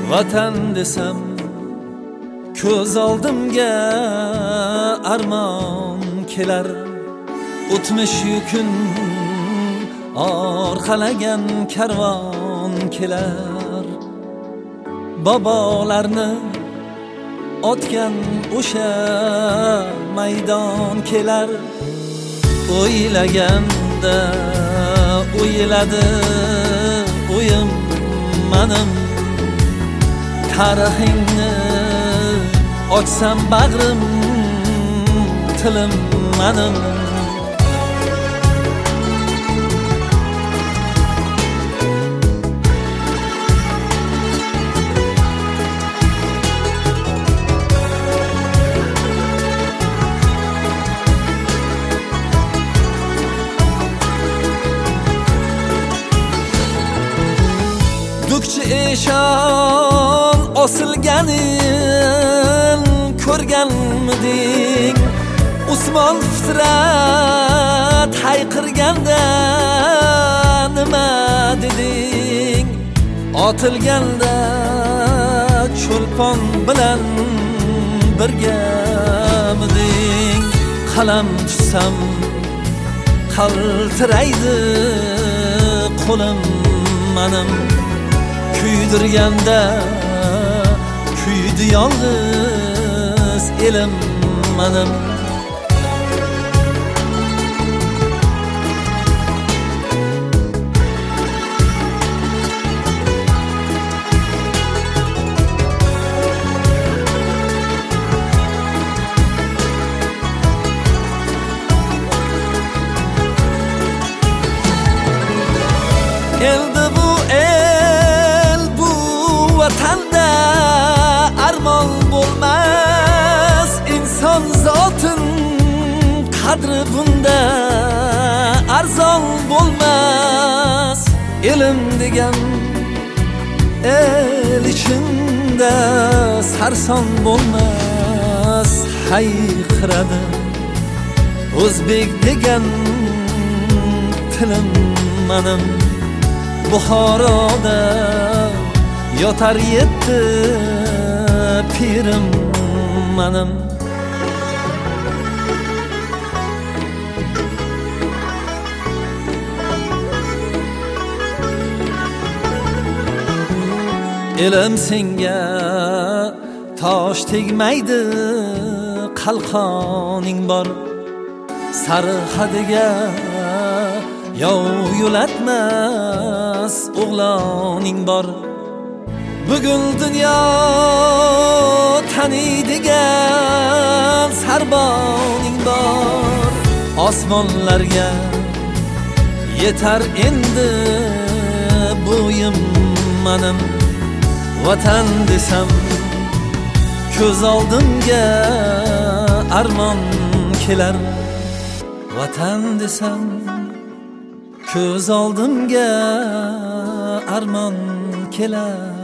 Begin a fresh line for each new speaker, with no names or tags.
Vatan desam ko'z oldimga armon kelar. O'tmish yukun orqalagan karvon kelar. Bobolarni otgan o'sha maydon kelar. O'ylaganda o'yladi o'yim manim. Tarixingni ochsam bag'rim, tilim manim. Dukchi eshon osilganin ko'rganmiding? Usmon Fitrat hayqirganda nima deding? Otilganda cho'lpon bilan birgamiding? Qalam tutsam qaltiraydi qo'lim manim. Kuydirganda kuydi yolg'iz elim manim. Endi bu vatanda armon bo'lmas. Inson zotin qadri bunda arzon bo'lmas. Ilm degan el ichida sarson bo'lmas. Hayqiradi o'zbek degan tilim manim. Buxoroda yotar yetti pirim manim. Elim senga tosh tegmaydi, qalqoning bor. Sari hadiga yov yo'latmas o'g'loning bor. Bugun dunyo taniydigan sarboning bor. Osmonlarga yetar endi bo'yim manim. Vatan desam ko'z oldimga armon kelar. Vatan desam ko'z oldimga armon kelar.